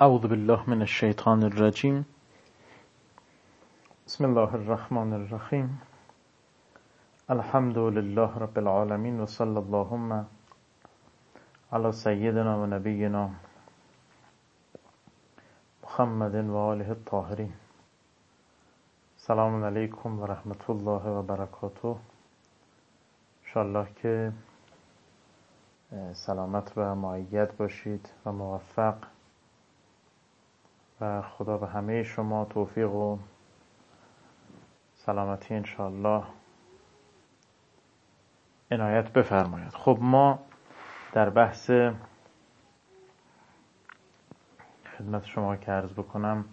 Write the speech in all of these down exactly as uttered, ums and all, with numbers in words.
اعوذ بالله من الشیطان الرجیم. بسم الله الرحمن الرحیم. الحمد لله رب العالمین و صلی اللهم علی سیدنا و نبینا محمد و آله الطاهرین. سلام علیکم و رحمت الله و برکاته. انشاءالله که سلامت و مؤید باشید و موفق و خدا به همه شما توفیق و سلامتی انشاءالله عنایت بفرماید. خب ما در بحث خدمت شما که عرض بکنم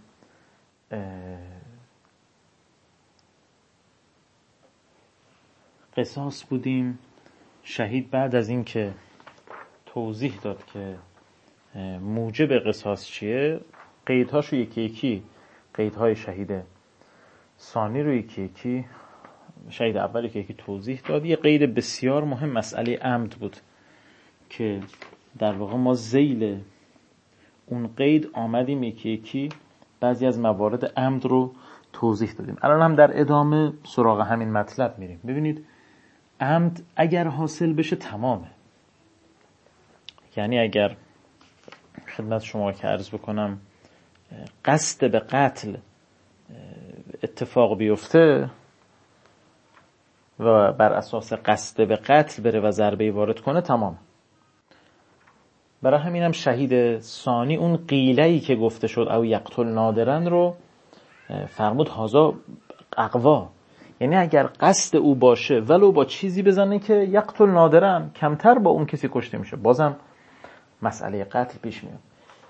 قصاص بودیم. شهید بعد از این که توضیح داد که موجب قصاص چیه، قیدهاشو یکی یکی، قیدهای شهید ثانی رو یکی یکی، شهید اولی که یکی توضیح داد. یه قید بسیار مهم مسئله عمد بود که در واقع ما ذیل اون قید آمدیم یکی یکی بعضی از موارد عمد رو توضیح دادیم. الان هم در ادامه سراغ همین مطلب میریم. ببینید عمد اگر حاصل بشه تمامه، یعنی اگر خدمت شما که عرض بکنم قصد به قتل اتفاق بیفته و بر اساس قصد به قتل بره و ضربه وارد کنه تمام. برای همین هم شهید ثانی اون قیله‌ای که گفته شد او یقتل نادرن رو فرمود هازا اقوا، یعنی اگر قصد او باشه ولو با چیزی بزنه که یقتل نادرن، کمتر با اون کسی کشته میشه، بازم مسئله قتل پیش میاد.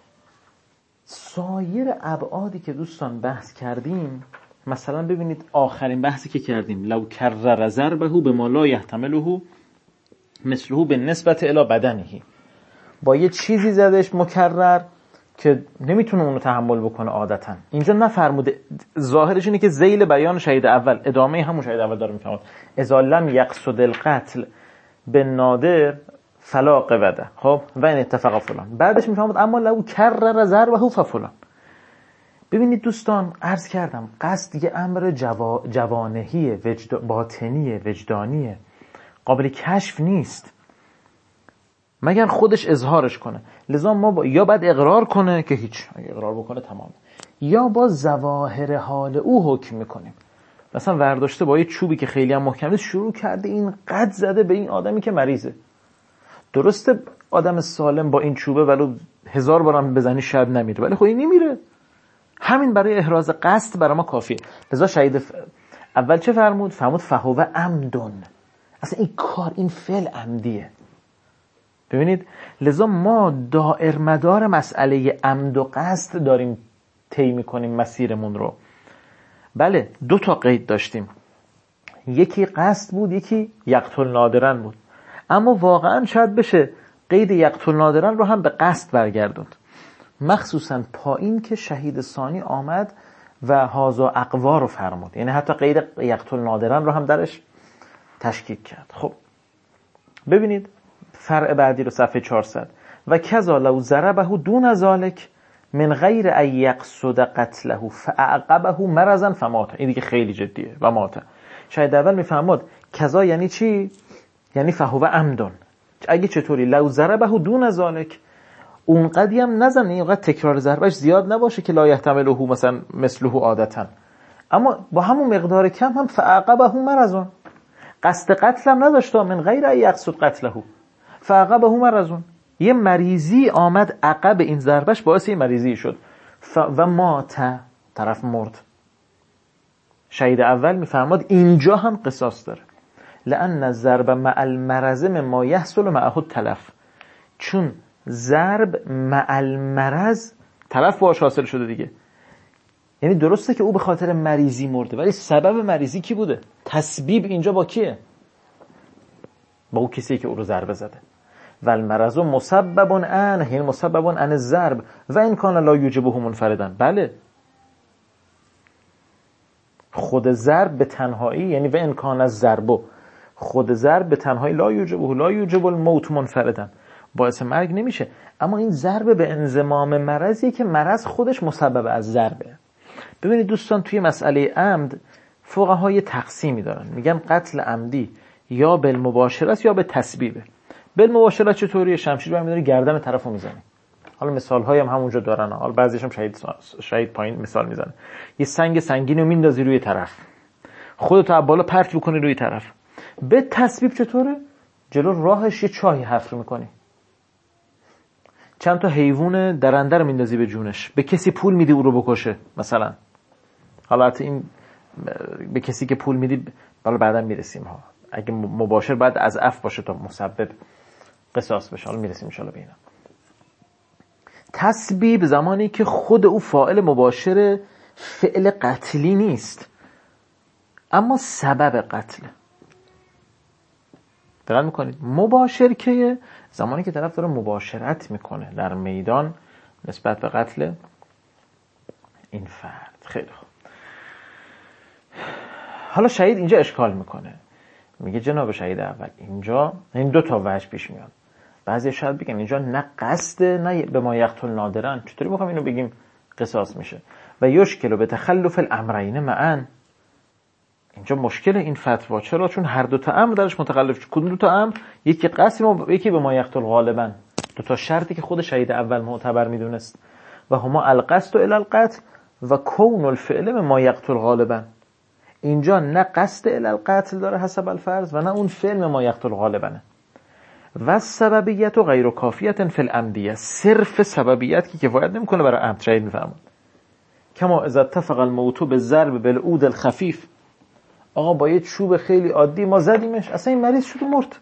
سایر ابعادی که دوستان بحث کردیم، مثلا ببینید آخرین بحثی که کردیم لو کرر ضربه بما لا یحتمله مثله بالنسبه الی بدنه، با یه چیزی زدش مکرر که نمیتونه اونو تحمل بکنه عادتا. اینجا نفرموده، ظاهرش اینه که ذیل بیان شهید اول ادامه همون شهید اول داره میفهمد اذا لم یقصد القتل بالنادر فلا قوده. خب و این اتفاق فلان، بعدش میفهمد اما لو کرر ضربه ففلان. ببینید دوستان عرض کردم قصد یه امر جوا... جوانهی وجد... باطنی وجدانیه، قابل کشف نیست مگر خودش اظهارش کنه. لذا ما با... یا باید اقرار کنه که هیچ، اگه اقرار بکنه تمام، یا با ظواهر حال او حکم میکنیم. مثلا ورداشته با یه چوبی که خیلی هم محکمه شروع کرده این قد زده به این آدمی که مریضه. درسته آدم سالم با این چوبه ولو هزار بارم بزنی شاید نمیره، ولی خب این نمیره. همین برای احراز قصد برای ما کافیه. لذا شهید ف... اول چه فرمود؟ فرمود فهو عمدن، اصلا این کار این فعل عمدیه. ببینید لذا ما دائر مدار مسئله عمد و قصد داریم طی می‌کنیم مسیرمون رو. بله دو تا قید داشتیم، یکی قصد بود یکی یقتل نادرن بود، اما واقعا شاید بشه قید یقتل نادرن رو هم به قصد برگردوند، مخصوصا پایین که شهید ثانی آمد و هازا اقوا رو فرمود، یعنی حتی قید یقتل نادرن رو هم درش تشکیک کرد. خب ببینید فرع بعدی رو صفحه چهارصد و کذا لو ضربه دون ذلک من غیر ان یقصد قتله فاعقبه مرضا فمات. این دیگه خیلی جدیه و مات. شاید اول میفهمد کذا یعنی چی؟ یعنی فهو عمدن. اگه چطوری لو ضربه دون ذلک، اون قدی هم نزنه، اینقدر تکرار ضربش زیاد نباشه که لا یحتمله مثلا مثله عادتا، اما با همون مقدار کم هم فاعقبه مرضا، قصد قتل هم نداشت، من غیر ان یقصد قتله فعقبه مرضون، یه مریضی آمد عقب این ضربش باعث این مریضی شد ف... و مات، طرف مرد. شهید اول میفرماد اینجا هم قصاص داره، لأن الضرب مع المرض مما يحصل معه التلف، چون ضرب مع المرض تلف باش حاصل شده دیگه. یعنی درسته که او به خاطر مریضی مرده، ولی سبب مریضی کی بوده؟ تسبیب اینجا با کیه؟ با او کسی که او رو ضربه زده. و المرض مسبب عنه، یعنی مسبب عن الضرب و این کان لا یوجبه منفردا. بله خود ضرب به تنهایی، یعنی و این کان الضرب، خود ضرب به تنهایی لا یوجبه لا یوجب الموت منفردا، باعث مرگ نمیشه. اما این ضربه به انضمام مرضیه که مرض خودش مسبب از ضربه. ببینید دوستان، توی مسئله عمد فقهای تقسیمی دارن، میگن قتل عمدی یا بالمباشره است یا به تسبیبه. بالمباشره چطوریه؟ شمشیر برمی‌داری گردن طرفو میزنی. حالا مثال‌هایی هم همونجا دارن، حالا بعضیش هم شهید شهید پایین مثال میزنه. یه سنگ سنگینو میندازی روی طرف، خودتو از بالا پرت می‌کنی روی طرف. به تسبیب چطوره؟ جلو راهش یه چاهی حفر می‌کنی، چند تا حیوان درنده رو میندازی به جونش، به کسی پول میدی او رو بکشه مثلا. حالا این به کسی که پول میدی بالا بعدا میرسیم ها، اگه مباشر باید از اف باشه تا مسبب قصاص بشه، حالا میرسیم ان شاءالله به اینا. تسبیب زمانی که خود او فاعل مباشر فعل قتلی نیست اما سبب قتل. دقت میکنید؟ مباشر که زمانی که طرف داره مباشرت میکنه در میدان نسبت به قتل این فرد. خیلی خوب. حالا شهید اینجا اشکال میکنه، میگه جناب شهید اول اینجا این دو تا وجه پیش میاد. بعضی شاید بگن اینجا نه قصد نه به ما یقتل نادرن، چطوری میخوام اینو بگیم قصاص میشه؟ و یشکل به تخلف الامرین معا، اینجا مشکل این فتوا. چرا؟ چون هر دو تا امر درش متخلف. کدوم دو تا امر؟ یکی قصد و یکی به ما یقتل غالبا، دو تا شرطی که خود شهید اول معتبر میدونست. و هما القصد الی القتل و کون الفعل به ما یقتل غالبا. اینجا نه قصد الی القتل داره حسب الفرض و نه اون فعل ما یقتل غالبا. و سببیت و غیر کافیت فی العمدیه، صرف سببیت که کفایت نمیکنه برای عمد. شهید میفرماد کما اذا اتفق الموت بالضرب بالعود الخفیف، آقا با یه چوب خیلی عادی ما زدیمش، اصلا این مریض شد و مرد.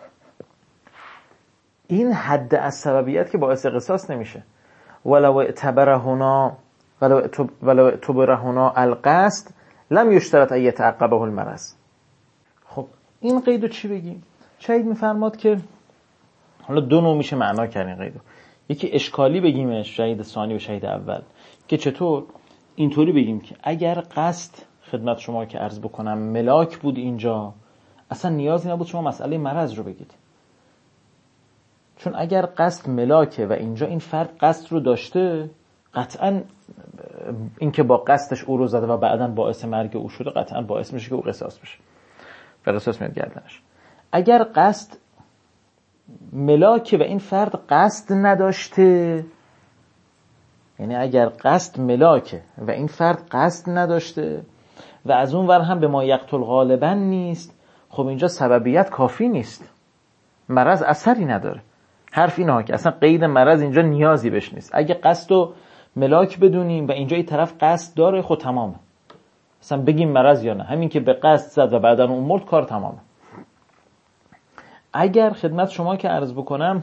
این حد از سببیت که باعث قصاص نمیشه. ولو اعتبر هنا ولو اعتبر هنا القصد لم یشترط ان یتعقبه المرض. خب این قیدو چی بگیم؟ شهید میفرماد که حالا دو نوع میشه معنا کردن قیدو. یکی اشکالی بگیمش، شهید ثانی و شهید اول، که چطور؟ اینطوری بگیم که اگر قصد خدمت شما که عرض بکنم ملاک بود اینجا، اصلا نیازی نبود شما مسئله مرض رو بگید. چون اگر قصد ملاکه و اینجا این فرد قصد رو داشته، قطعا این که با قصدش او رو زده و بعداً باعث مرگ او شده قطعا باعث میشه که او قصاص بشه و قصاص میاد گردنش. اگر قصد ملاکه و این فرد قصد نداشته، یعنی اگر قصد ملاکه و این فرد قصد نداشته و از اون ور هم به ما یقتل غالبا نیست، خب اینجا سببیت کافی نیست، مرض اثری نداره. حرف اینه که اصلا قید مرض اینجا نیازی بهش نیست. اگه قصد و ملاک بدونیم و اینجا این طرف قصد داره، خود تمامه، اصلا بگیم مرض یا نه، همین که به قصد زد و بعدا اون مرد کار تمامه. اگر خدمت شما که عرض بکنم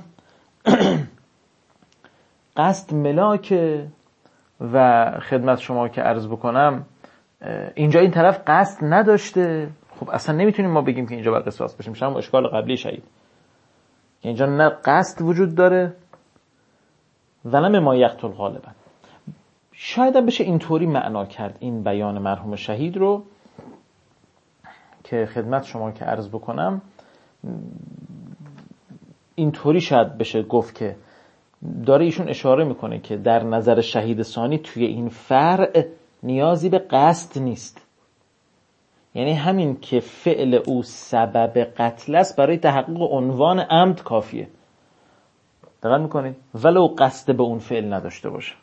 قصد ملاکه و خدمت شما که عرض بکنم اینجا این طرف قصد نداشته، خب اصلا نمیتونیم ما بگیم که اینجا باید قصاص بشه. میشه هم اشکال قبلی شهید که اینجا نه قصد وجود داره و نه ما یقتل غالبا. شاید هم بشه اینطوری معنا کرد این بیان مرحوم شهید رو که خدمت شما که عرض بکنم اینطوری شاید بشه گفت که داره ایشون اشاره میکنه که در نظر شهید ثانی توی این فرع نیازی به قصد نیست، یعنی همین که فعل او سبب قتل است برای تحقق عنوان عمد کافیه. دقت میکنید؟ ولو قصد به اون فعل نداشته باشه.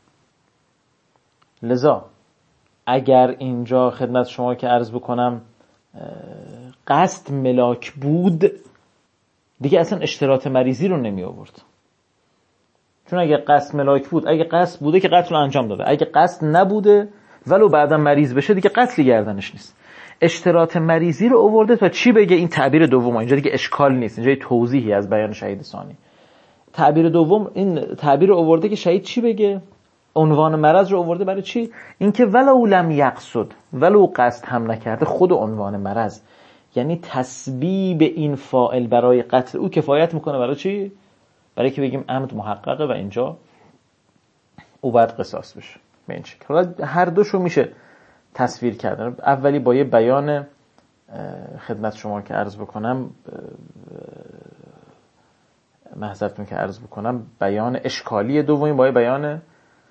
لذا اگر اینجا خدمت شما که عرض بکنم قصد ملاک بود، دیگه اصلا اشتراط مریضی رو نمی آورد. چون اگه قصد ملاک بود، اگه قصد بوده که قتل رو انجام داده، اگه قصد نبوده ولو بعدا مریض بشه دیگه قتل گردنش نیست. اشتراط مریضی رو آورده تا چی بگه؟ این تعبیر دوم. اینجا دیگه اشکال نیست، اینجا توضیحی از بیان شهید ثانی. تعبیر دوم این تعبیر رو آورده که شهید چی بگه؟ عنوان مرض رو آورده برای چی؟ اینکه ولو لم یقصد، ولو قصد هم نکرده، خود عنوان مرض یعنی تسبیب این فاعل برای قتل او کفایت میکنه برای چی؟ برای که بگیم عمد محققه و اینجا او باید قصاص بشه. به این شکل حالا هر دوشو میشه تصویر کردن. اولی با یه بیان خدمت شما که عرض بکنم محضرتون که عرض بکنم بیان اشکالی، دومی با بیان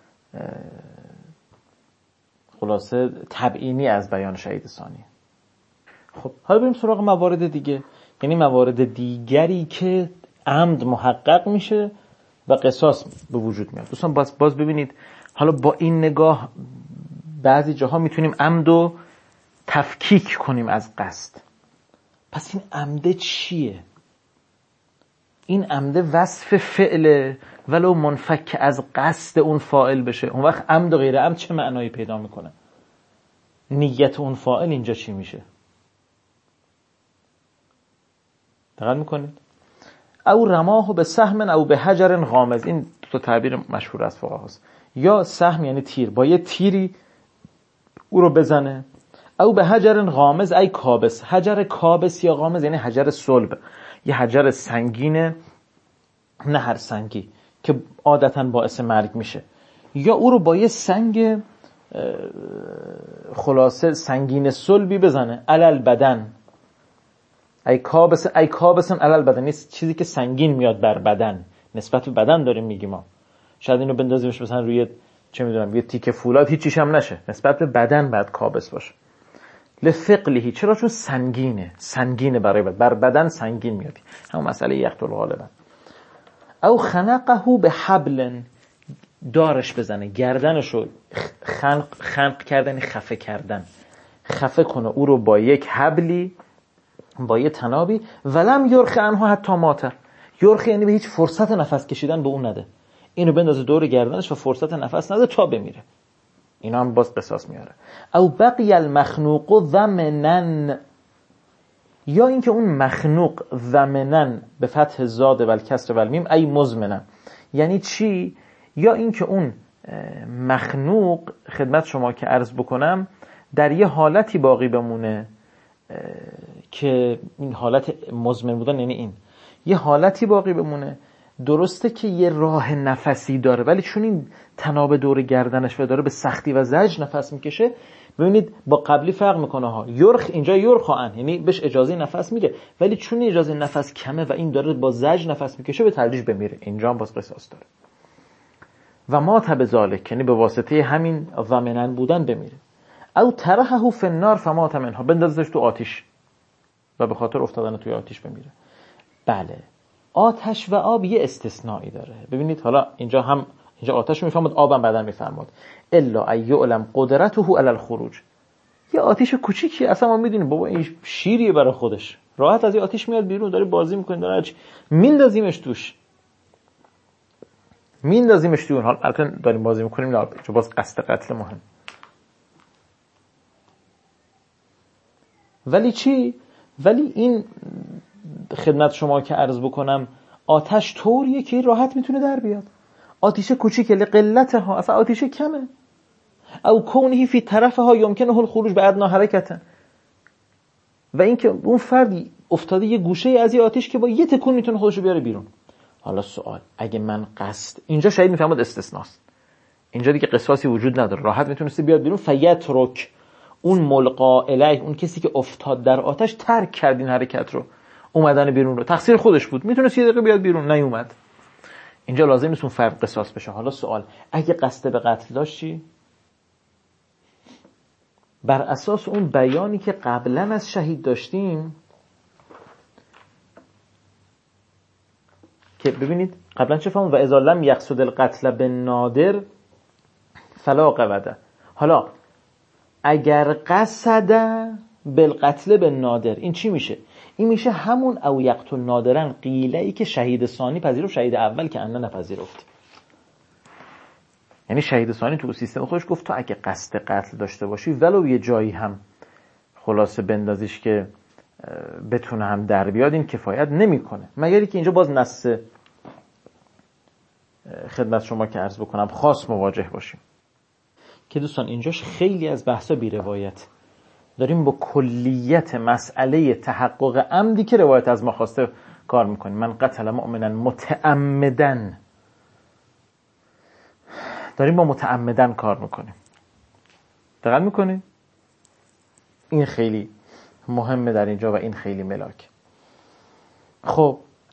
خلاصه تبیینی از بیان شهید ثانی. خب حالا بریم سراغ موارد دیگه، یعنی موارد دیگری که عمد محقق میشه و قصاص به وجود میاد. دوستان باز باز ببینید، حالا با این نگاه بعضی جاها میتونیم عمدو تفکیک کنیم از قصد. پس این عمده چیه؟ این عمده وصف فعله ولو منفک از قصد اون فاعل بشه، اون وقت عمد و غیر عمد چه معنایی پیدا میکنه؟ نیت اون فاعل اینجا چی میشه؟ دقت میکنید؟ او رماه به سهم او به حجر غامض، این دو تعبیر مشهور از فقها است. یا سهم یعنی تیر، با یه تیری او رو بزنه، او به حجر غامض ای کابس، حجر کابس یا غامض یعنی حجر صلب، یه حجر سنگینه نه هر سنگی که عادتاً باعث مرگ میشه، یا او رو با یه سنگ خلاصه سنگین صلبی بزنه علل بدن، ای کابس ای کابسن علل بدن، نیست چیزی که سنگین میاد بر بدن، نسبت به بدن داریم میگیم ما. شاید اینو بندازیمش مثلا روی چه میدونم یه تیکه فولاد هیچیش هم نشه، نسبت به بدن بعد کابس باشه. لثقله، چرا؟ چون سنگینه، سنگینه برای بدن، بر بدن سنگین میاد، همون مسئله یقتل غالبا. او خنقه به حبل، دارش بزنه، گردنشو خنق خنق کردن، خفه کردن، خفه کنه او رو با یک حبلی، با یه تنابی. ولم یرخ عنها حتی مات، یرخ یعنی به هیچ فرصت نفس کشیدن به اون نده، اینو بندازه دور گردنش و فرصت نفس نده تا بمیره، اینا هم باز قصاص میاره. او بقی المخنوق ضمنن، یا اینکه اون مخنوق ضمنن به فتح زاد و الکسر و المیم ای مزمنن، یعنی چی؟ یا اینکه اون مخنوق خدمت شما که عرض بکنم در یه حالتی باقی بمونه که این حالت مزمن بودن یعنی این یه حالتی باقی بمونه، درسته که یه راه نفسی داره ولی چون این تناب دور گردنش و داره به سختی و زجر نفس میکشه، ببینید با قبلی فرق میکنه ها. یرخ اینجا یرخ ان یعنی بهش اجازه نفس میده، ولی چون اجازه نفس کمه و این داره با زجر نفس میکشه به تدریج بمیره، اینجا هم باز قصاص داره. و ما تب ذالک یعنی به واسطه همین ضمنن بودن بمیره. او ترحه فی النار فمات منها، بندازش تو آتش و به خاطر افتادن توی آتش بمیره. بله آتش و آب یه استثنایی داره. ببینید حالا اینجا هم اینجا آتش میفهمد، آبم بعدن میفهمد. الا ایعلم قدرته علی الخروج، یه آتش کوچیکی اصلا ما میدونیم بابا این شیریه برای خودش، راحت از این آتش میاد بیرون، داره بازی میکنه، داره میندازیمش توش میندازیمش توی اون حال الان داریم بازی میکنیم، نه چون باز قصد قتل مهم. ولی چی؟ ولی این خدمت شما که عرض بکنم آتش طوریه که راحت میتونه در بیاد، آتش کوچیکه لقلتها، اصلا آتش کمه. او کونه فی طرفها یمکنه الخروج به ادنا حرکت، و اینکه اون فردی افتاده یه گوشه از این آتش که با یه تکون میتونه خودشو بیاره بیرون. حالا سوال، اگه من قصد، اینجا شاید میفهمید استثناست، اینجا دیگه قصاصی وجود نداره، راحت میتونسته بیاد بیرون. فیترک، اون ملقا الیه، اون کسی که افتاد در آتش ترک کرد این حرکت رو، اومدن بیرون رو، تقصیر خودش بود، میتونست یه دقیقه بیاد بیرون، نیومد. اینجا لازم نیست اون فرد قصاص بشه. حالا سوال، اگه قصد به قتل داشت چی؟ بر اساس اون بیانی که قبلا از شهید داشتیم که ببینید قبلا چه فهمون؟ و اذا لم یقصد القتل بالنادر فلا قوده. حالا اگر قصد بالقتل بالنادر این چی میشه؟ این میشه همون او یقتل نادرن قیله ای که شهید ثانی پذیرفت، شهید اول که انا نپذیرفت. یعنی شهید ثانی تو سیستم خودش گفت تو اگه قصد قتل داشته باشی ولو یه جایی هم خلاصه بندازیش که بتونه هم در بیاد، این کفایت نمیکنه، مگر اینکه اینجا باز نص خدمت شما که عرض بکنم خاص مواجه باشیم. که دوستان اینجاش خیلی از بحثا بی روایت داریم، با کلیت مسئله تحقق عمدی که روایت از ما خواسته کار میکنیم. من قتل مؤمنا متعمدن، داریم با متعمدن کار میکنیم. دقت میکنیم؟ این خیلی مهمه در اینجا و این خیلی ملاک. خب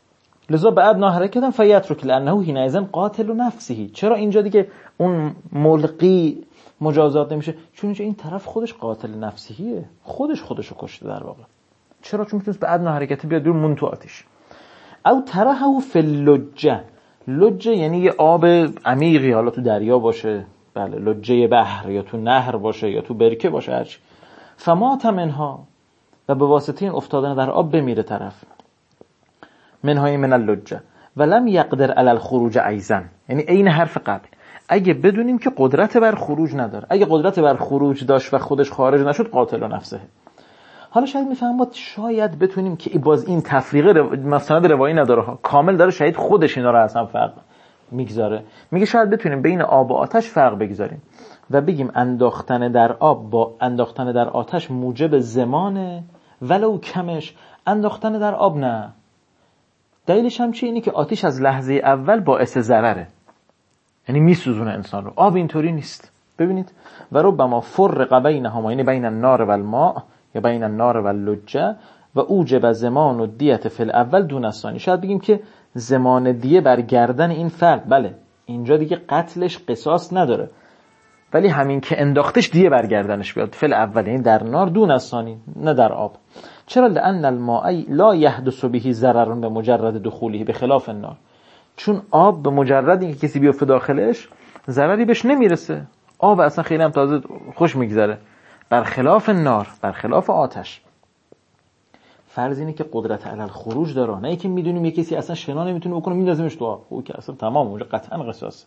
لذا بعد حرکتن فیترک لانه حینئذ قاتل نفسه. چرا اینجا دیگه اون ملقی مجازات نمیشه؟ چون اینجا این طرف خودش قاتل نفسیه، خودش خودشو کشته در واقع. چرا؟ چون میتونست به ادنا حرکت بیاد دور مون تو آتیش. او ترهو فی اللجه. لجه یعنی یه آب عمیقی، حالا تو دریا باشه، بله لجه بحر، یا تو نهر باشه یا تو برکه باشه، هرچی. فمات منها، و به واسطه این افتادن در آب بمیره طرف. منهای من اللجه ولم یقدر علی الخروج ایضا، یعنی این حرف قبل. اگه بدونیم که قدرت بر خروج نداره، اگه قدرت بر خروج داشت و خودش خارج نشد قاتل نفسه. حالا شاید میفهمم با شاید بتونیم که باز این تفریقه رو... مستند روایی نداره ها، کامل داره شاید خودش اینا رو اصلا فرق میگذاره. میگه شاید بتونیم بین آب و آتش فرق بگذاریم و بگیم انداختن در آب با انداختن در آتش موجب زمانه، ولو کمش انداختن در آب نه. دلیلش هم چیه؟ اینی که آتش از لحظه اول باعث ضرره، یعنی میسوزونه انسان رو. آب اینطوری نیست. ببینید و ربما فرق بینهما، یعنی بین النار و الماء یا بین النار و اللجه و اوجب زمان و دیت فی الاول دون الثانی. شاید بگیم که زمان دیه بر گردن این فرد، بله اینجا دیگه قتلش قصاص نداره، ولی همین که انداختش دیه بر گردنش بیاد فی الاول، یعنی در نار دون الثانی نه در آب. چرا؟ لان الماء لا يحدث به ضرر به مجرد دخوله به خلاف النار. چون آب به مجرد اینکه کسی بیفته داخلش ضرری بهش نمیرسه. آب اصلا خیلی هم تازه خوش میگذره، برخلاف نار، برخلاف آتش. فرض اینه که قدرت علی الخروج داره، نه اینکه میدونیم یه کسی اصلا شنا نمیتونه بکنه میندازیمش تو آب، او که اصلا تمام اونجا قطعا قصاص.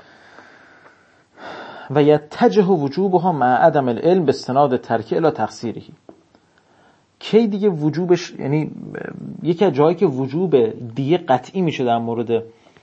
و یتجه وجوبها مع عدم العلم به استناد ترک الی تقصیره. کی دیگه وجوبش، یعنی یکی از جایی که وجوب دیگه قطعی میشه در مورد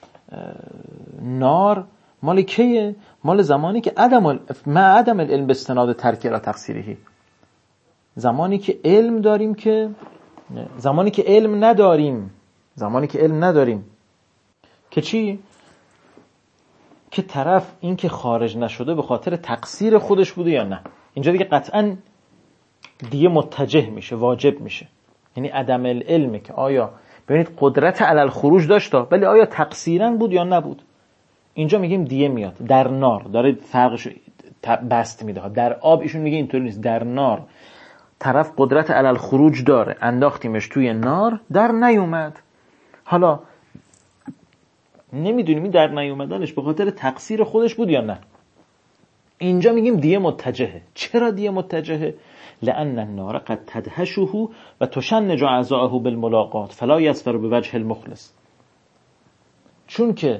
نار مال کیه؟ مال زمانی که عدم مع عدم العلم به استناد ترک الی تقصیره. زمانی که علم داریم که زمانی که علم نداریم زمانی که علم نداریم که چی؟ که طرف این که خارج نشده به خاطر تقصیر خودش بوده یا نه. اینجا دیگه قطعاً دیگه متجه میشه، واجب میشه. یعنی عدم العلمه که آیا ببینید قدرت علی الخروج داشت ولی آیا تقصیراً بود یا نبود. اینجا میگیم دیه میاد. در نار داره فرقش بست میده. در آب ایشون میگه اینطوری نیست. در نار طرف قدرت علی الخروج داره، انداختیمش توی نار در نیومد. حالا نمیدونیم این در نیومدنش به خاطر تقصیر خودش بود یا نه. اینجا میگیم دیه متجهه. چرا دیه متجهه؟ لأن النار قد تدهشه و تشنج اعضاءه بالملاقات فلا يصفر بوجه المخلص. چون که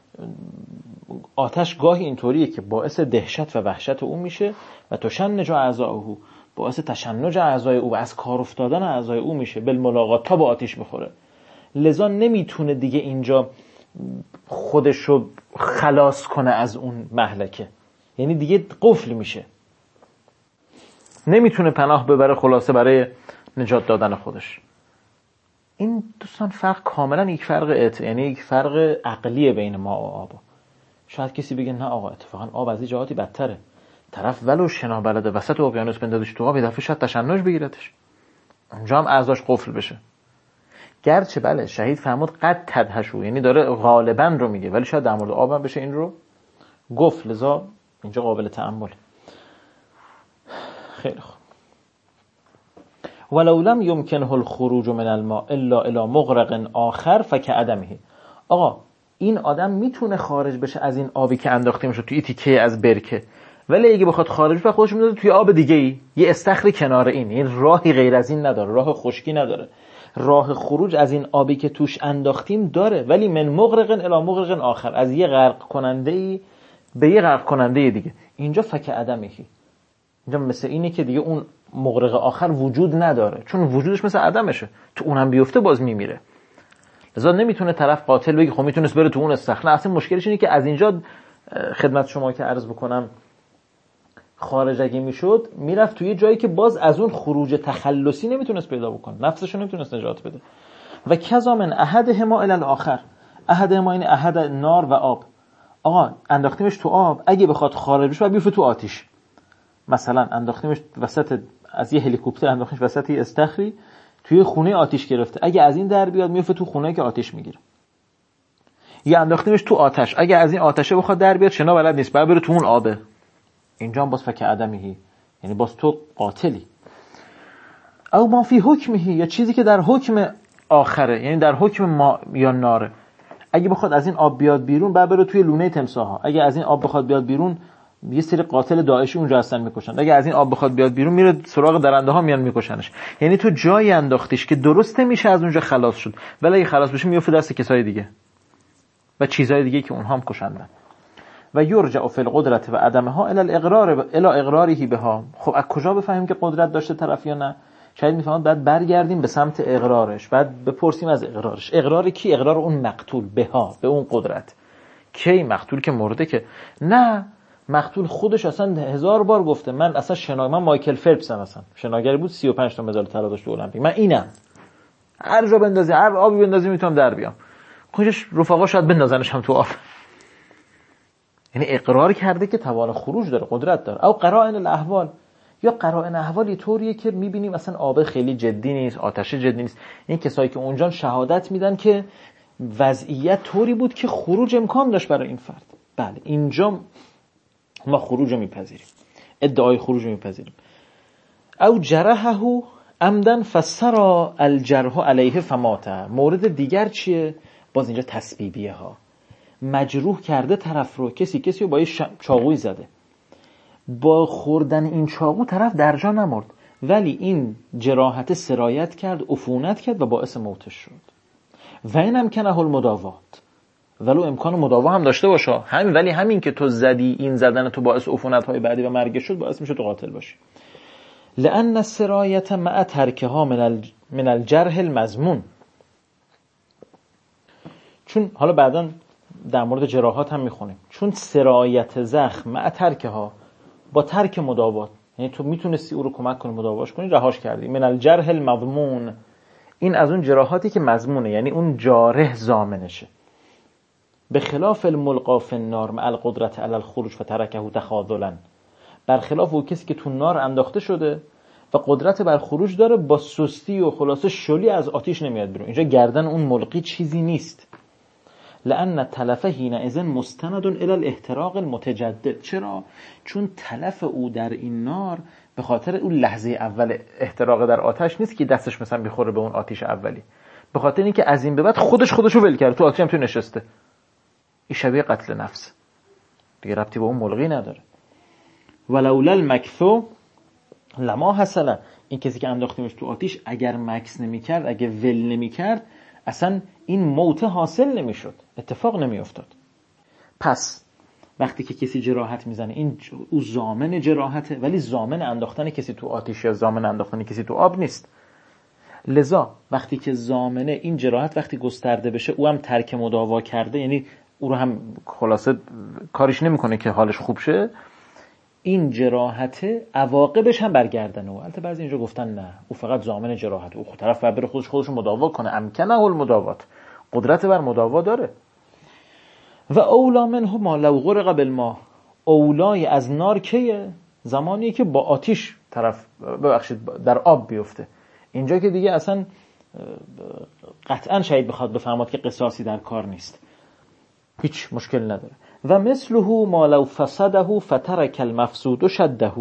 آتش گاهی اینطوریه که باعث دهشت و وحشت او میشه و تشنج اعضاءه، باعث تشنج اعضای او و از کار افتادن اعضای او میشه بالملاقات تا با آتش بخوره. لذا نمیتونه دیگه اینجا خودشو خلاص کنه از اون مهلکه، یعنی دیگه قفل میشه، نمیتونه پناه ببره خلاصه برای نجات دادن خودش. این دوستان فرق کاملا یک فرق ات... یعنی یک فرق عقلیه بین ما و آب. شاید کسی بگه نه آقا اتفاقا آب از این جهاتی بدتره، طرف ولو شنا بلده وسط اقیانوس بندازش تو آب یه دفعه شاید تشنج بگیرتش، اونجا هم اعضاش قفل بشه. گرچه بله شهید فرمود قد تدهشو، یعنی داره غالبا رو میگه، ولی شاید در مورد آب هم بشه این رو گفت. لذا اینجا قابل تأمل. خیلی خوب. ولو لم يمكنه الخروج من الماء الا الى مغرق آخر فكعدمه. آقا این آدم میتونه خارج بشه از این آبی که انداخته میشه توی تیکه از برکه، ولی اگه بخواد خارج بشه خودش میذاره توی آب دیگه ای، یه استخری کنار این، این راهی غیر از این نداره، راه خشکی نداره. راه خروج از این آبی که توش انداختیم داره، ولی من مغرق الی مغرق آخر، از یه غرق کننده ای به یه غرق کننده دیگه. اینجا فکعدمه. اینجا مثل اینه که دیگه اون مغرق آخر وجود نداره، چون وجودش مثل عدمشه، تو اونم بیفته باز میمیره. لذا نمیتونه طرف قاتل بگه خب میتونست بره تو اون استخر. نه، اصلا مشکلش اینه که از اینجا خدمت شما که عرض بکنم خارج اگه میشد میرفت توی جایی که باز از اون خروج تخلصی نمیتونست پیدا بکنه، نفسشو نمیتونست نجات بده. و کذا من احدهما الی الاخر. احدهما این احد نار و آب. آقا انداختیمش تو آب، اگه بخواد خارج بشه بعد بیفته تو آتش. مثلا انداختیمش وسط از یه هلیکوپتر، انداختیمش وسط یه استخری، توی خونه آتش گرفته، اگه از این در بیاد میفته تو خونه که آتش میگیره. یا انداختیمش تو آتش، اگه از این آتشه بخواد در بیاد شنا بلد نیست، بعد بره تو اون آبه، اینجا هم باز فک عدمهی، یعنی باز تو قاتلی. او ما فی حکمهی، یا چیزی که در حکم آخره، یعنی در حکم ما یا ناره، اگه بخواد از این آب بیاد بیرون بعد بره توی لونه تمساح‌ها، اگه از این آب بخواد بیاد بیرون یه سری قاتل داعشی اونجا هستن میکشن، اگه از این آب بخواد بیاد بیرون میره سراغ درنده ها میان میکشنش. یعنی تو جایی انداختیش که درست میشه از اونجا خلاص شد، ولی اگه خلاص بشه میفته دست کسای دیگه و چیزای دیگه که اونها هم کشندن. و یرجع فی القدرت و عدمها الی الاقرار الی اقراره بها. خب از کجا بفهمیم که قدرت داشته طرف یا نه؟ شاید میفهمید بعد برگردیم به سمت اقرارش، بعد بپرسیم از اقرارش. اقرار کی؟ اقرار اون مقتول بها، به اون قدرت. کی؟ مقتول که مرده که نه، مقتول خودش اصلا هزار بار گفته من اصلا شنا من مایکل فلپسم، اصلا شناگری بود، سی و پنج تا مدال طلا داشت تو المپیک، من اینم، هر جا بندازی هر آبی بندازی میتونم در بیام. خودش رفقا شاید بندازنش هم تو آب. یعنی اقرار کرده که توان خروج داره، قدرت داره. او قرائن الاحوال، یا قرائن احوالی طوریه که میبینیم اصلا آب خیلی جدی نیست، آتش جدی نیست، این کسایی که اونجا شهادت میدن که وضعیت طوری بود که خروج امکان داشت برای این فرد. بله اینجا ما خروج رو میپذیریم، ادعای خروج رو میپذیریم. او جرحه عمدن فسرا الجرح علیه فمات. مورد دیگر چیه؟ باز اینجا تسبیبیه ها، مجروح کرده طرف رو، کسی کسی رو با یه چاقوی زده، با خوردن این چاقو طرف در جا نمرد، ولی این جراحت سرایت کرد، عفونت کرد و باعث موتش شد. و این امکنه المداوات، ولو امکان مداوا هم داشته باشه همین، ولی همین که تو زدی، این زدن تو باعث عفونت های بعدی و مرگ شد، باعث میشه تو قاتل باشی. لأن السرایت مع ترکها من من الجرح المضمون. چون حالا بعداً در مورد جراحات هم میخونیم، چون سرایت زخم مع ترکها، با ترک مداوات، یعنی تو میتونستی او رو کمک کنی مداواش کنی، رهاش کردی. من الجرح المضمون، این از اون جراحاتی که مضمونه، یعنی اون جارح ضامنشه. به خلاف الملقا فی النار مع القدرت علی الخروج فترکه تخاذلا، برخلاف اون کسی که تو نار انداخته شده و قدرت بر خروج داره، با سستی و خلاصه شلی از آتیش نمیاد بیرون. اینجا گردن اون ملقی چیزی نیست. لأن تلف حینئذ مستند الی الاحتراق المتجدد. چرا؟ چون تلف او در این نار به خاطر اون لحظه اول احتراق در آتش نیست که دستش مثلا میخوره به اون آتش اولی، به خاطر اینکه از این به بعد خودش خودشو ول کرده، تو آتش هم تو نشسته. این شبیه قتل نفس دیگه، ربطی با اون ملغی نداره. ولولا المکثو لما حصل، این کسی که انداختیمش تو آتش اگر مکث نمیکرد، اگر ول نمیکرد، اصلا این موت حاصل نمیشد، اتفاق نمیافتاد. پس وقتی که کسی جراحت میزنه، این او ضامن جراحته، ولی ضامن انداختن کسی تو آتش یا ضامن انداختن کسی تو آب نیست. لذا وقتی که ضامنه این جراحت وقتی گسترده بشه، او هم ترک مداوا کرده، یعنی او رو هم خلاصه کارش نمیکنه که حالش خوب شه، این جراحت عواقبش هم برگردن. و البته بعضی اینجا گفتن نه، او فقط ضامن جراحت، او طرف باید بره خودش خودش مداوا کنه، امکنه المداوات، قدرت بر مداوا داره. و اولا منه ما لو غرق بالماء، اولای از نار کیه؟ زمانی که با آتش طرف ببخشید در آب بیفته. اینجا که دیگه اصلا قطعا شاید بخواد بفهمد که قصاصی در کار نیست، هیچ مشکل نداره. و مثله ما لو فسده فترک المفسود شده.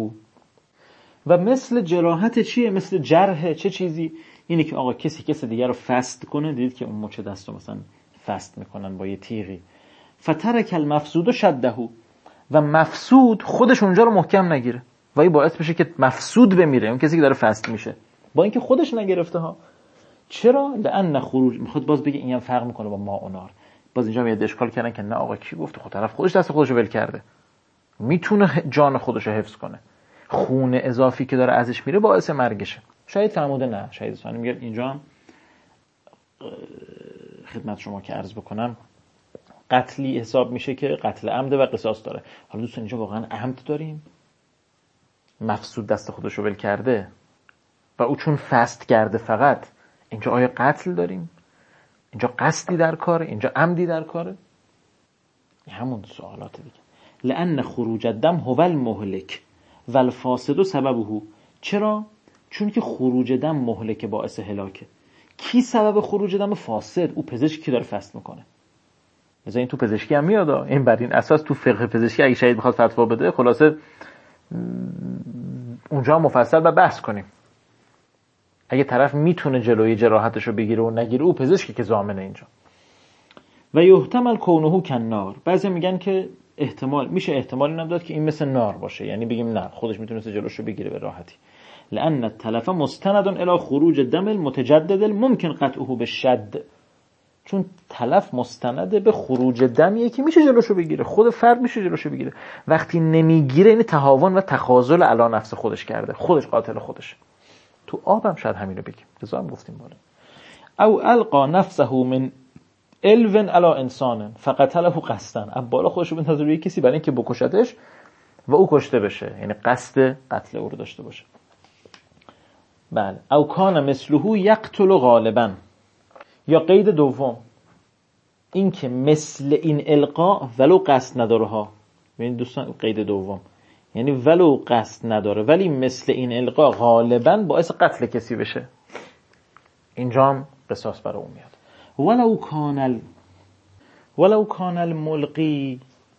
و مثل جراحت چیه؟ مثل جرح چه چیزی؟ اینه که آقا کسی کسی دیگر رو فست کنه، دیدید که اون مچ دستو مثلا فست میکنن با یه تیغی، فترک المفسود شده، و مفسود خودش اونجا رو محکم نگیره و این باعث بشه که مفسود بمیره، اون کسی که داره فست میشه، با اینکه خودش نگرفته ها. چرا؟ لأن خروج، میخواد باز بگه اینم فرق میکنه با ما و نار. باز اینجا میاد اشکال کردن که نه آقا کی گفته؟ خود طرف خودش دست خودش رو ول کرده، میتونه جان خودش رو حفظ کنه، خون اضافی که داره ازش میره باعث مرگشه. شاید فرموده نه، شاید ثانی میگه اینجا هم خدمت شما که عرض بکنم قتلی حساب میشه که قتل عمد و قصاص داره. حالا دوستان اینجا واقعا عمد داریم؟ مفسود دست خودش رو ول کرده و او چون فست کرده فقط، اینجا آیا قتل داریم؟ اینجا قصدی در کاره؟ اینجا عمدی در کاره؟ همون سوالات دیگه. لأن خروج الدم هو المهلک و الفاسد سببه. چرا؟ چون که خروج دم مهلک، باعث هلاکه. کی سبب خروج دم؟ فاسد، او پزشکی که داره فست میکنه. مثلا این تو پزشکی هم میاد، این بر این اساس تو فقه پزشکی اگه شهید بخواد فتوا بده خلاصه اونجا مفصل و بحث کنیم. اگه طرف میتونه جلوی جراحتش رو بگیره و نگیره، او پزشکی که ضامنه اینجا. و یحتمل کونه کنار، بعضی میگن که احتمال میشه احتمال اینم داد که این مثل نار باشه، یعنی بگیم نه خودش میتونست جلوش رو بگیره به راحتی. لأن التلف مستند الى خروج الدم المتجدد الممکن قطعه بالشد، چون تلف مستنده به خروج دمیه که میشه جلوشو بگیره، خود فرد میشه جلوشو بگیره. وقتی نمیگیره این تهاون و تخاذل علی نفس خودش کرده، خودش قاتل خودش. تو آبم شاید همینو بگیم، رضا هم گفتیم بالا. او القا نفسه من الون علی انسان فقتله قصدا، اب بالا خودشو بندازه روی کسی برای اینکه بکشتش و او کشته بشه، یعنی قصد قتل او رو داشته باشه. بله. او کان مثله یقتل غالبا، یا قید دوم این که مثل این القا ولو قصد نداره ها، ببین دوستان قید دوم یعنی ولو قصد نداره ولی مثل این القا غالبا باعث قتل کسی بشه، اینجا هم قصاص برای اون میاد. ولو کان ال... ولو کان الملقی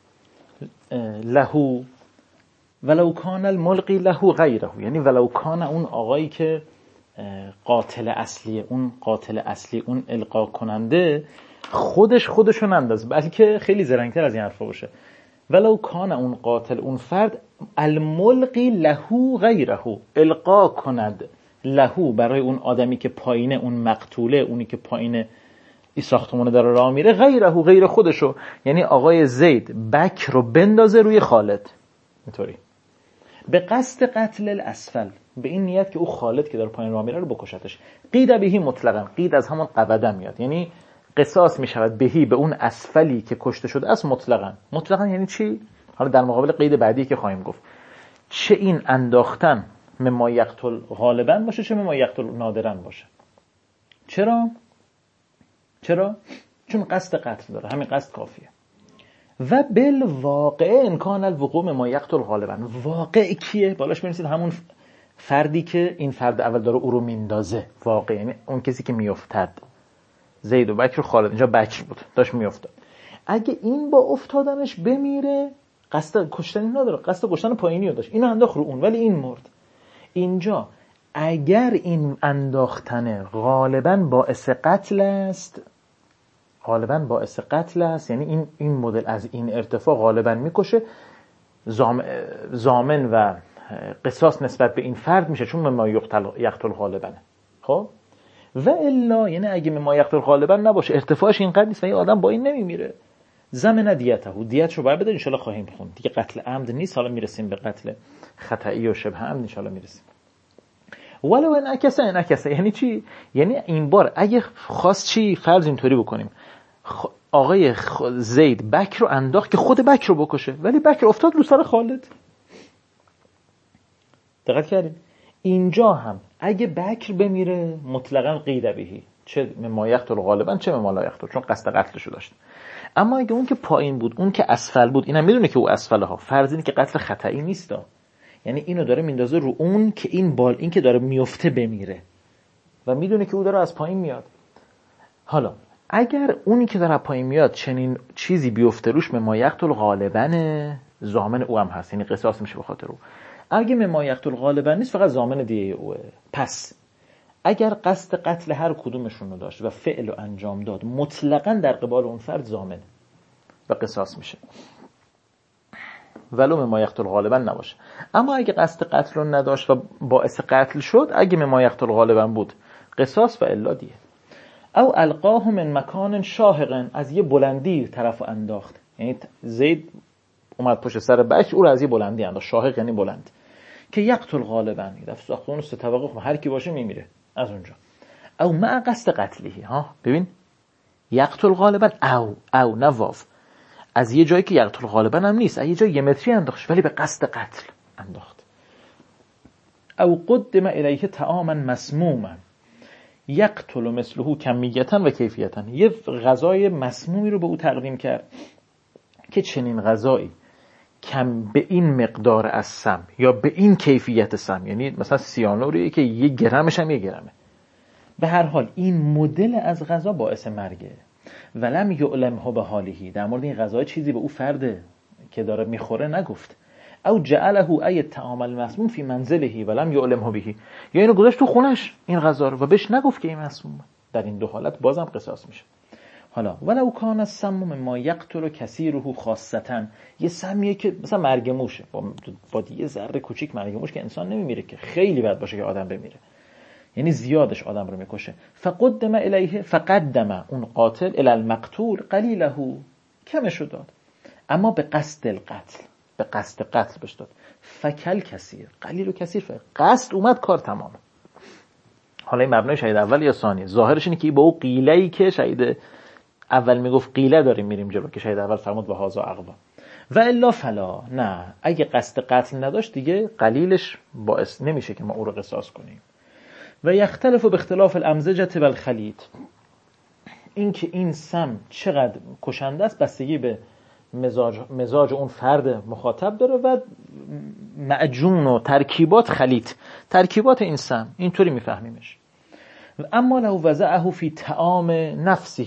له ولو کان الملقی له غیره، یعنی ولو کان اون آقایی که قاتل اصلی، اون قاتل اصلی، اون القا کننده خودش خودشو نندازه، بلکه خیلی زرنگتر از این حرفا باشه. ولو کان اون قاتل، اون فرد الملقی له غیره، القا کند له برای اون آدمی که پایینه، اون مقتوله، اونی که پایینه این ساختمونه داره راه میره، غیره غیر خودشو، یعنی آقای زید بکر رو بندازه روی خالد اینطوری به قصد قتل الاسفل، به این نیت که او خالد که داره پایین راه میره رو بکشتش. قید بهی مطلقاً، قید از همون قبده میاد، یعنی قصاص میشود بهی به اون اسفلی که کشته شده است مطلقاً. مطلقاً یعنی چی؟ حالا در مقابل قید بعدی که خواهیم گفت، چه این انداختن مما یقتل غالباً باشه چه مما یقتل نادراً باشه. چرا؟ چرا؟ چون قصد قتل داره، همین قصد کافیه. و بالواقع امکان الوقوع مما یقتل غالباً، واقع کیه؟ بالاش میرسید همون فردی که این فرد اول داره او رو میندازه، واقع یعنی اون کسی که میافتد. زید و بکر و خالد، اینجا بکر بود داشت میافتاد. اگه این با افتادنش بمیره قصد کشتن نداره، قصد کشتن پایینی رو داشت، اینو انداخت رو اون ولی این مرد. اینجا اگر این انداختن غالباً باعث قتل است، غالباً باعث قتل است یعنی این این مدل از این ارتفاع غالباً میکشه، ضامن و قصاص نسبت به این فرد میشه، چون مما یقتل غالباً. خب و الا یعنی اگه مما یقتل غالباً نباشه، ارتفاعش اینقدر نیست و این آدم با این نمیمیره، ضمن دیته، دیتشو باید بده. ان شاء الله خواهیم خوند دیگه، قتل عمد نیست، حالا میرسیم به قتل خطئی و شبه عمد ان شاء الله میرسیم. ولو ان اکسه ان اکسه یعنی چی؟ یعنی این بار اگه خواست چی، فرض اینطوری بکنیم آقای زید بکر رو انداخت که خود بکر رو بکشه، ولی بکر افتاد رو سر خالد. دقت کردین؟ اینجا هم اگه بکر بمیره مطلقاً قید بهی، چه مما یقتل غالباً چه مما لا یقتل، چون قصد قتلشو داشت. اما اگه اون که پایین بود، اون که اسفل بود، اینم میدونه که او اسفله ها، فرض اینه که قتل خطئی نیست، یعنی اینو داره میندازه رو اون که این بال این که داره میفته بمیره و میدونه که او داره از پایین میاد. حالا اگر اونی که داره پایین میاد چنین چیزی بیفته روش، مما یقتل غالباً ضامن او هم هست، یعنی قصاص میشه به خاطر او. اگه مما یقتل غالباً نیست، فقط ضامن دیه اوه. پس اگر قصد قتل هر کدومشون رو داشت و فعل رو انجام داد، مطلقاً در قبال اون فرد ضامن و قصاص میشه، ولو مما یقتل غالباً نباشه. اما اگه قصد قتل رو نداشت و باعث قتل شد، اگه مما یقتل غالباً بود، قصاص و الا دیه. او القاه من مکان شاهق، از یه بلندی طرف انداخت، یعنی زید اومد پشت سر بکر، او رو از یه بلندی انداخت، شاهق یعنی بلند، که یقتل غالباً، دفع ساختمون سه طبقه هر کی باشه میمیره از اونجا. او مع قصد قتلی، ها ببین یقتل غالباً، او او نواف از یه جایی که یقتل غالباً هم نیست، از یه جایی یه متری انداخت ولی به قصد قتل انداخت. او قدم الیه طعاما مسموما یقتل مثله کمیتا و کیفیتا، یه غذای مسمومی رو به او تقدیم کرد که چنین غذایی کم به این مقدار از سم یا به این کیفیت سم، یعنی مثلا سیانوریه که یه گرمش هم یه گرمه، به هر حال این مدل از غذا باعث مرگه، ولم یعلمه به حاله، در مورد این غذا چیزی به او فرد که داره میخوره نگفت. او جعله ای الطعام المسموم فی منزله ولم یعلمه به، یا اینو گذاشت تو خونش این غذا رو و بهش نگفت که این مسمومه. در این دو حالت بازم قصاص میشه. حالا ولو کان السم مما یقتل کثیره خاصتا، یه سمیه که مثلا مرگ موشه، با, با یه ذره کوچیک مرگ موش که انسان نمیمیره، که خیلی بد باشه که آدم بمیره، یعنی زیادش آدم رو میکشه. فقدم الیه، فقدم اون قاتل الی المقتول قلیله، کمشو داد، اما به قصد القتل، به قصد قتل بهش داد. فکل کثیر، قلیل و کثیر، قصد اومد کار تمام. حالا این مبنای شهید اول یا ثانی؟ ظاهرش اینه که با او قیله‌ای که شهید اول میگفت قیله داریم میریم جلو، که شهید اول فرمود به هازا اقوا، و الا فلا، نه اگه قصد قتل نداشت دیگه قلیلش باعث نمیشه که ما او رو قصاص کنیم. و یختلف به اختلاف الامزجه و الخلیط، این که این سم چقدر کشنده است بستگی به مزاج مزاج اون فرد مخاطب داره و معجون و ترکیبات خلیط، ترکیبات این سم، اینطوری میفهمیمش. اما لو وضعه فی طعام نفسه،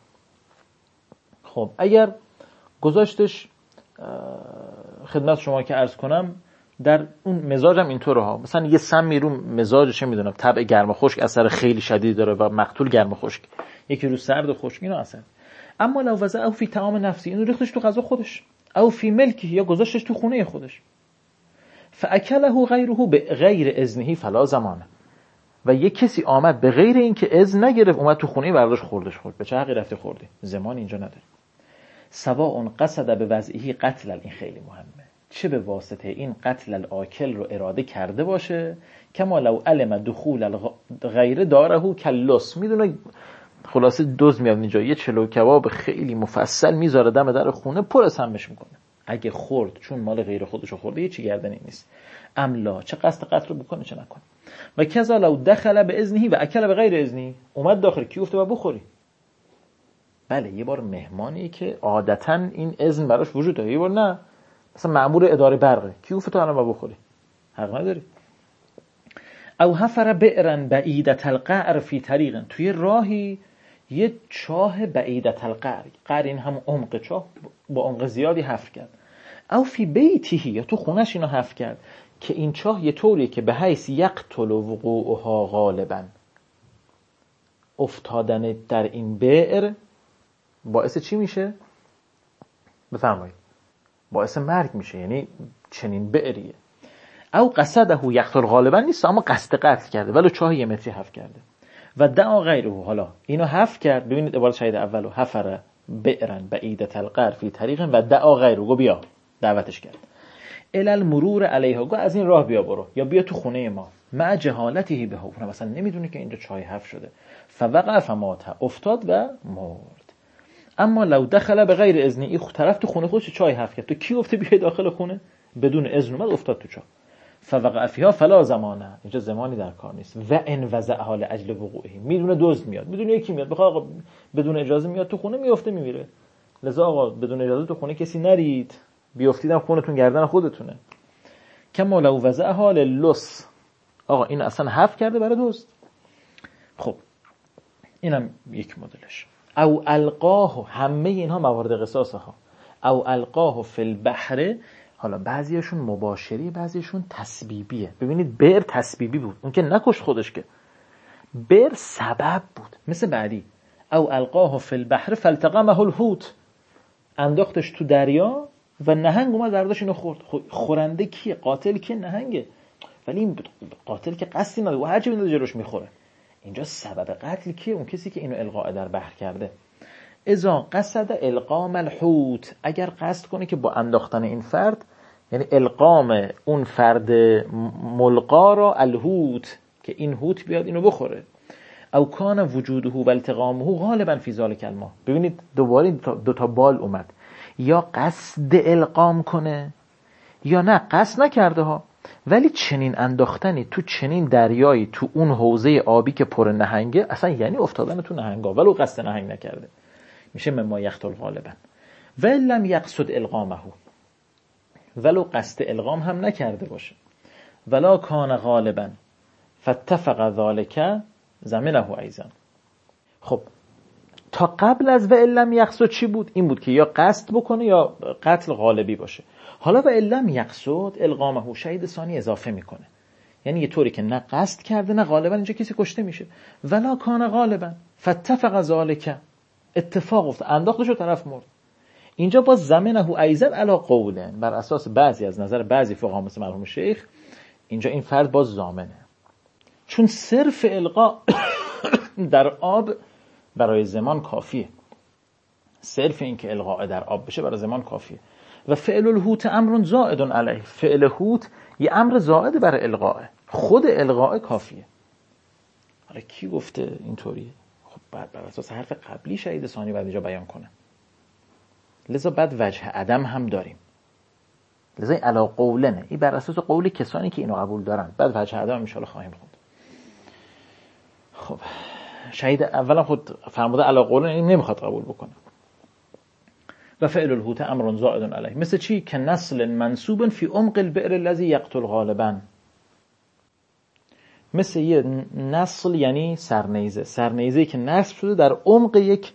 خب اگر گذاشتش خدمت شما که عرض کنم در اون مزاجم اینطوره ها، مثلا یه سمی رو مزاجش میدونم طبع گرم و خشک اثر خیلی شدید داره و مقتول گرم و خشک، یکی رو سرد و خشک، اینا اثر. اما لو وضعه فی طعام نفسی، اینو ریختش تو غذا خودش، او فی ملکی، یا گذاشتش تو خونه خودش، فاکله غیره به غیر اذنه فلا زمانه، و یک کسی آمد به غیر این که اذن نگرفت اومد تو خونه برداشت خوردش، خورد، به چه حقی رفتی خوردی؟ زمان اینجا نداری. سواء قصد به وضعه قتل، این خیلی مهمه، چه به واسطه این قتل الاکل رو اراده کرده باشه، کما لو علم دخول غیر داره کلس، میدونه خلاصه دوز میاد اینجا یه چلو کباب خیلی مفصل میذاره دم در خونه، پر از همش میکنه، اگه خورد چون مال غیر خودشو خورده هیچی گردنی نیست. املا، چه قصد قتل رو بکنه چه نکنه. و کذا لو دخل به اذنه و اکل به غیر اذنه، اومد داخل کی گفته با بخوری؟ بله یه بار مهمانی که عادتاً این اذن براش وجود داره، یه بار نه، مثلا مأمور اداره برقه، کی گفته تو الان با بخوری؟ حق نداری. او حفر بئرا بعیدة القعر فی طریق، توی راهی یه چاه بعیدة القعر، قعر این هم عمق چاه، با عمق زیادی حفر کرد. او فی بیته، یا تو خونش اینو حفر کرد که این چاه یه طوریه که به حیث یقتل وقوعها غالبا، افتادن در این بئر باعث چی میشه؟ بفرمایید. باعث مرگ میشه، یعنی چنین بئریه. او قصده یقتل غالبا نیست، اما قصد قتل کرده ولو چاه یه متری حفر کرده. و دعا غیره، حالا اینو حفر کرد، ببینید عبارت شهید اولو، حفر بئرا بعیدة القعر فی طریق و دعا غیره، گو بیا دعوتش کرد، الی المرور علیها، گو از این راه بیا برو، یا بیا تو خونه ما، مع جهالته به اون مثلا نمیدونه که اینجا چای حفر شده، فوقع فمات، افتاد و مرد. اما لو دخل به غیر اذن، این طرف تو خونه خودش چای حفر کرد، تو کی گفته بیای داخل خونه؟ بدون اذن اومد افتاد تو چاه، فوقع فیها فلا زمانه، اینجا زمانی در کار نیست. و ان وضع حال اجل وقوعه، میدونه دزد میاد، میدونه یکی میاد بخواد آقا بدون اجازه میاد تو خونه، میفته میمیره، لذا آقا بدون اجازه تو خونه کسی نرید، بیافتیدم خونتون گردن خودتونه. کما لو وضع حال لص، آقا این اصلا حفر کرده برای دزد. خب اینم یک مدلش. او القاه، همه اینها موارد قصاصه ها. او القاه فی البحر، حالا بعضیشون مباشری، بعضیشون تسبیبیه. ببینید بئر تسبیبی بود، اون که نکشت خودش، که بئر سبب بود. مثل بعدی، او القاه فی البحر فالتقمه الحوت، انداختش تو دریا و نهنگ اومد برداشت اینو خورد. خورنده کیه؟ قاتل کیه؟ نهنگه. ولی این قاتل که قصدی نداره و هر چی میندازه جلوش میخوره. اینجا سبب قتل کیه؟ اون کسی که اینو القاء در بحر کرده. اذا قصد القام الحوت، اگر قصد کنه که با انداختن این فرد، یعنی القام اون فرد ملقا را الحوت، که این حوت بیاد اینو بخوره. او کان وجوده و التقامه غالبا فی ذلک الماء. ببینید دوباره دو تا بال اومد، یا قصد القام کنه یا نه قصد نکرده ها، ولی چنین انداختنی تو چنین دریایی، تو اون حوزه آبی که پر نهنگه، اصلا یعنی افتادن تو نهنگا ولو قصد نهنگ نکرده، میشه مما یقتل غالبا. ولم یقصد القامه، ولو قصد القام هم نکرده باشه، ولا کان غالبا فاتفق ذلك زمنه ایضا. خب تا قبل از و علم یقصد چی بود؟ این بود که یا قصد بکنه یا قتل غالبی باشه. حالا و علم یقصد القامه شهید ثانی اضافه میکنه، یعنی یه طوری که نه قصد کرده نه غالبا اینجا کسی کشته میشه. ولا کان غالبا فاتفق ذلک، اتفاق افتاد انداختشو طرف مرد. اینجا با زمنه ایزن علی قولن، بر اساس بعضی از نظر بعضی فقها مثل مرحوم شیخ اینجا این فرد باز ضامنه، چون صرف القا در آب برای زمان کافیه. صرف این که القاء در آب بشه برای زمان کافیه. و فعل الحوت امر زائد علیه، فعل حوت یه امر زائد برای القاء، خود القاء کافیه. حالا کی گفته اینطوریه؟ خب بعد بر اساس حرف قبلی شهید ثانی بعد اینجا بیان کنه. لذا بعد وجه عدم هم داریم. لذا این علا قولنه، این بر اساس قول کسانی که اینو قبول دارن. بعد وجه عدم ان شاء الله خواهیم خوند. خب شهید اولا خود فرموده علا قولن، این نمیخواد قبول بکنه. و فعل الحوت امر زائد علیه، مثل چی؟ که نسل منسوب فی عمق البئر الذی یقتل غالبا، مثل یه نسل یعنی سرنیزه، سرنیزه‌ای که نصب شده در عمق یک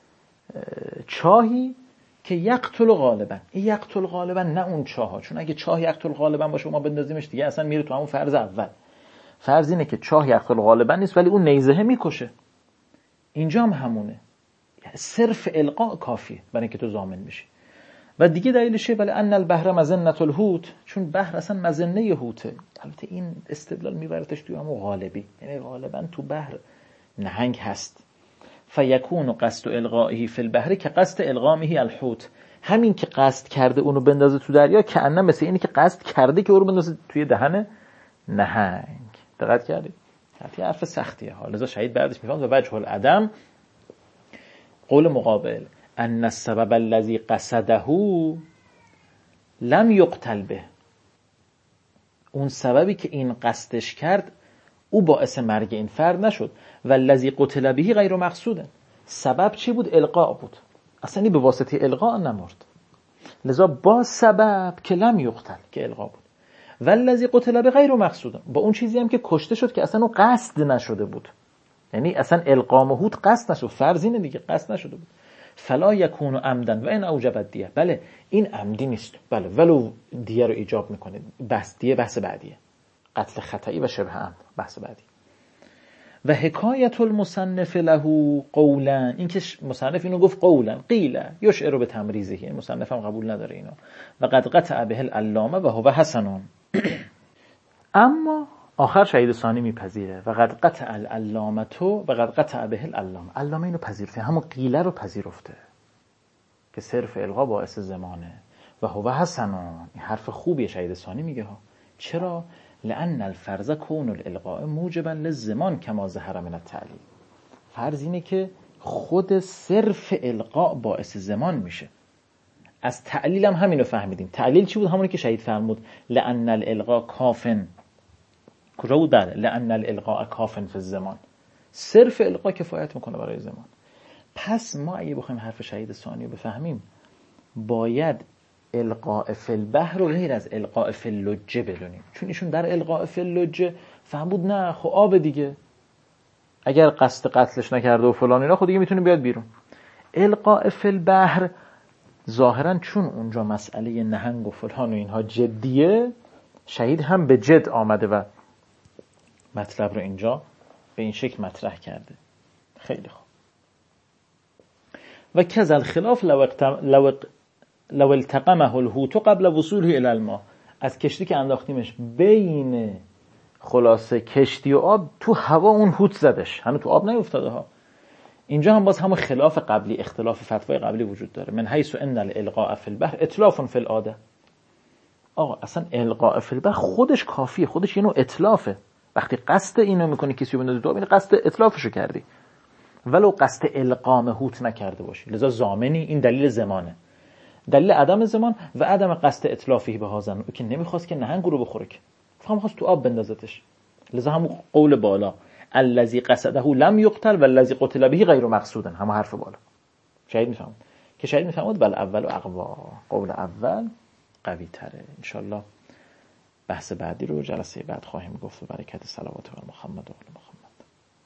چاهی که یقتل غالبا. این یقتل غالبا نه اون چاها، چون اگه چاه یقتل غالبا باشه ما بندازیمش دیگه اصلا میره تو همون فرض اول. فرض اینه که چاه یقتل غالبا نیست ولی اون نیزه میکشه. اینجا هم همونه، صرف القاء کافیه برای اینکه تو ضامن بشی. و دیگه دلیلشه ولی ان البحر مظنه الحوت، چون بحر اصلا مظنه حوته. البته این استدلال میبرتش توی همون غالبی، یعنی غالبا تو بحر نهنگ هست. فیکون قصد القائه فی البحر که قصد القامه الحوت، همین که قصد کرده اونو بندازه تو دریا که انه مثل اینی که قصد کرده که اونو بندازه توی دهن نهنگ. دقت کردید؟ حتی حرف سختیه ها. لذا شهید بعدش میفهمه و وجه العدم قول مقابل ان السبب الذي قصده لم يقتل به، اون سببی که این قصدش کرد او باعث مرگ این فرد نشد. و الذی قتل به غیر مقصوده، سبب چی بود؟ القاء بود، اصلا این به واسطه القاء نمرد. لذا با سبب که لم یقتل که القاء بود. و الذی قتل به غیر مقصوده، با اون چیزی هم که کشته شد که اصلا اون قصد نشده بود، یعنی اصلا القاء مهود قصد نشد، فرض اینه دیگه قصد نشده بود. فلا یکون عمدا و ان اوجب الدیه، بله این عمدی نیست، بله ولو دیه رو ایجاب میکنه. بس دیه بحث بعدیه، قتل خطئی و شبه عمد بحث بعدی. و حکایت المصنف له قولا، این که مصنف اینو گفت قولا قیله یشعر به تمریزه، این مصنف هم قبول نداره اینو. و قد قطع به العلامه و هو حسن، اما آخر شهید ثانی میپذیره. و قد قطع العلامه تو و قد قطع به العلامه، علامه اینو پذیرفته، همون قیله رو پذیرفته که صرف القا باعث زمانه. و هو حسن، این حرف خوبیه شهید ثانی میگه ها. چرا؟ لأن الفرض کون الالقاء موجبا للزمان کما ظهر من التعلیل. فرض اینه که خود صرف القاء باعث زمان میشه. از تعلیل هم همینو فهمیدیم. تعلیل چی بود؟ همونی که شهید فرمود لأن الالقاء کافن. کجا بود؟ در لأن الالقاء کافن فی الزمان، صرف القاء کفایت میکنه برای زمان. پس ما اگه بخوایم حرف شهید ثانی رو بفهمیم باید القاء فی البحر رو غیر از القاء فی اللجه بدونیم، چون ایشون در القاء فی اللجه فهمود نه خب آب دیگه، اگر قصد قتلش نکرده و فلان اینا خود دیگه میتونه بیاد بیرون. القاء فی البحر ظاهرا چون اونجا مسئله نهنگ و فلان و اینها جدیه، شهید هم به جد آمده و مطلب رو اینجا به این شکل مطرح کرده. خیلی خوب. و کذا الخلاف لو لو لو التقمه الحوت قبل وصوله الى الماء، از کشتی که انداختیمش بین خلاصه کشتی و آب، تو هوا اون حوت زدش، هنوز تو آب نیفتاده ها. اینجا هم باز همون خلاف قبلی، اختلاف فتوای قبلی وجود داره. من حیث ان الالقاء فی البحر اتلاف فی العاده. آقا اصلا القاء فی البحر خودش کافیه، خودش یه نوع اتلافه. وقتی قصد اینو میکنی کسی رو بندازی تو آب، این قصد اتلافشو کردی، ولو قصد القام حوت نکرده باشی. لذا ضامنی، این دلیل زمانه. دلیل عدم زمان و عدم قصد اتلافی به هازن، او که نمیخواست که نهنگ رو بخوره، که فقط خواست تو آب بندازتش. لذا همون قول بالا الذی قصده لم یقتل والذی قتل به غیر مقصود، هم حرف بالا شهید میفهمد که شهید میفهمد بل اول و اقوا، قول اول قوی تره. انشالله بحث بعدی رو جلسه بعد خواهیم گفت. و برکت صلوات بر محمد و آل محمد.